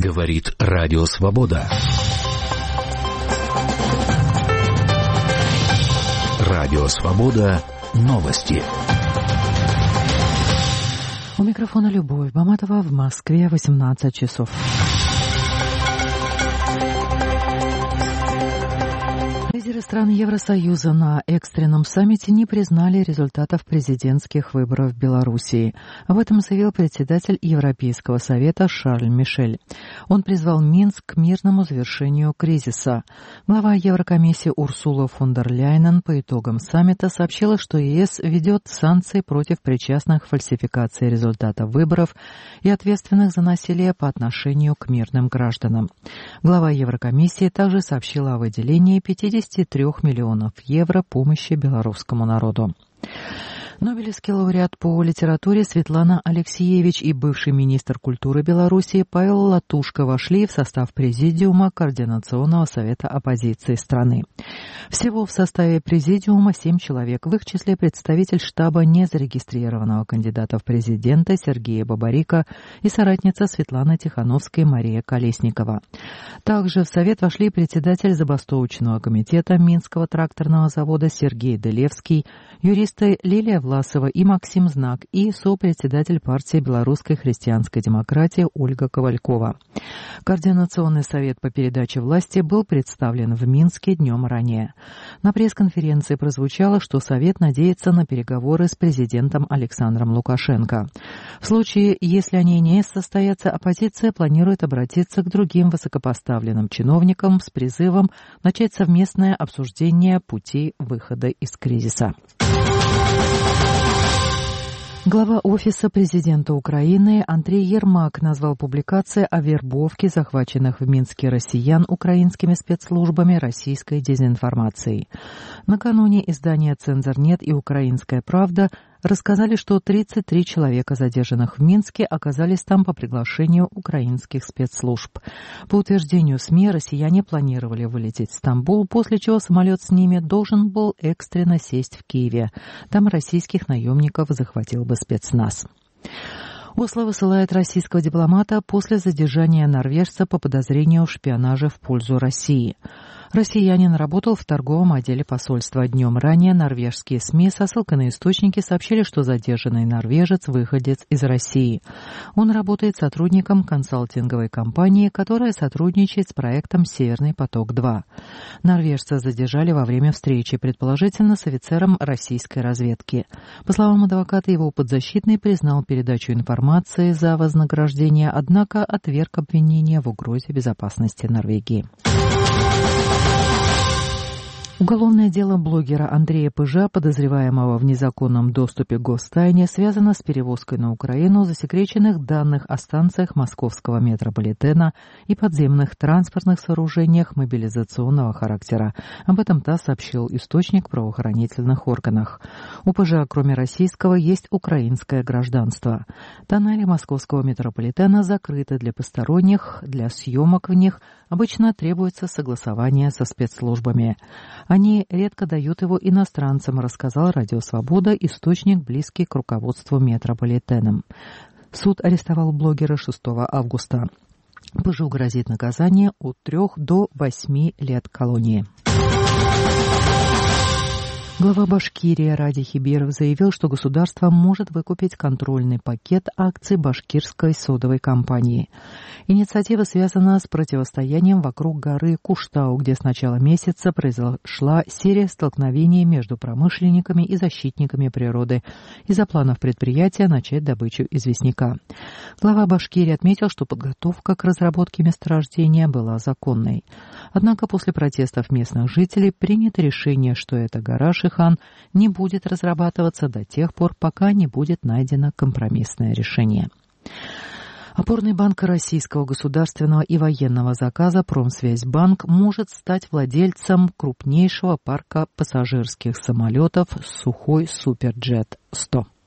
Говорит Радио Свобода. Радио Свобода. Новости. У микрофона Любовь Баматова. В Москве 18 часов. Лидеры стран Евросоюза на экстренном саммите не признали результатов президентских выборов в Белоруссии. Об этом заявил председатель Европейского совета Шарль Мишель. Он призвал Минск к мирному завершению кризиса. Глава Еврокомиссии Урсула фон дер Ляйен по итогам саммита сообщила, что ЕС ведет санкции против причастных к фальсификации результатов выборов и ответственных за насилие по отношению к мирным гражданам. Глава Еврокомиссии также сообщила о выделении 53 миллионов евро помощи белорусскому народу. Нобелевский лауреат по литературе Светлана Алексеевич и бывший министр культуры Беларуси Павел Латушко вошли в состав Президиума Координационного совета оппозиции страны. Всего в составе Президиума 7 человек, в их числе представитель штаба незарегистрированного кандидата в президенты Сергея Бабарика и соратница Светланы Тихановской Мария Колесникова. Также в совет вошли председатель забастовочного комитета Минского тракторного завода Сергей Делевский, юристы Лилия Власова и Максим Знак и сопредседатель партии Белорусской христианской демократии Ольга Ковалькова. Координационный совет по передаче власти был представлен в Минске днем ранее. На пресс-конференции прозвучало, что совет надеется на переговоры с президентом Александром Лукашенко. В случае, если они не состоятся, оппозиция планирует обратиться к другим высокопоставленным чиновникам с призывом начать совместное обсуждение путей выхода из кризиса. Глава Офиса президента Украины Андрей Ермак назвал публикации о вербовке захваченных в Минске россиян украинскими спецслужбами российской дезинформацией. Накануне издания «Цензор.нет» и «Украинская правда» рассказали, что 33 человека, задержанных в Минске, оказались там по приглашению украинских спецслужб. По утверждению СМИ, россияне планировали вылететь в Стамбул, после чего самолет с ними должен был экстренно сесть в Киеве. Там российских наемников захватил бы спецназ. Осло высылает российского дипломата после задержания норвежца по подозрению в шпионаже в пользу России. Россиянин работал в торговом отделе посольства. Днем ранее норвежские СМИ со ссылкой на источники сообщили, что задержанный норвежец – выходец из России. Он работает сотрудником консалтинговой компании, которая сотрудничает с проектом «Северный поток-2». Норвежца задержали во время встречи, предположительно с офицером российской разведки. По словам адвоката, его подзащитный признал передачу информации за вознаграждение, однако отверг обвинение в угрозе безопасности Норвегии. Уголовное дело блогера Андрея Пыжа, подозреваемого в незаконном доступе к гостайне, связано с перевозкой на Украину засекреченных данных о станциях московского метрополитена и подземных транспортных сооружениях мобилизационного характера. Об этом ТАСС сообщил источник в правоохранительных органах. У Пыжа, кроме российского, есть украинское гражданство. Тоннели московского метрополитена закрыты для посторонних, для съемок в них обычно требуется согласование со спецслужбами. Они редко дают его иностранцам, рассказал Радио Свобода, источник, близкий к руководству метрополитеном. Суд арестовал блогера 6 августа. Пыжу грозит наказание от 3 до 8 лет колонии. Глава Башкирии Ради Хибиров заявил, что государство может выкупить контрольный пакет акций башкирской содовой компании. Инициатива связана с противостоянием вокруг горы Куштау, где с начала месяца произошла серия столкновений между промышленниками и защитниками природы из-за планов предприятия начать добычу известняка. Глава Башкирии отметил, что подготовка к разработке месторождения была законной. Однако после протестов местных жителей принято решение, что эта гора Шихан не будет разрабатываться до тех пор, пока не будет найдено компромиссное решение. Опорный банк российского государственного и военного заказа «Промсвязьбанк» может стать владельцем крупнейшего парка пассажирских самолетов «Сухой Суперджет-100».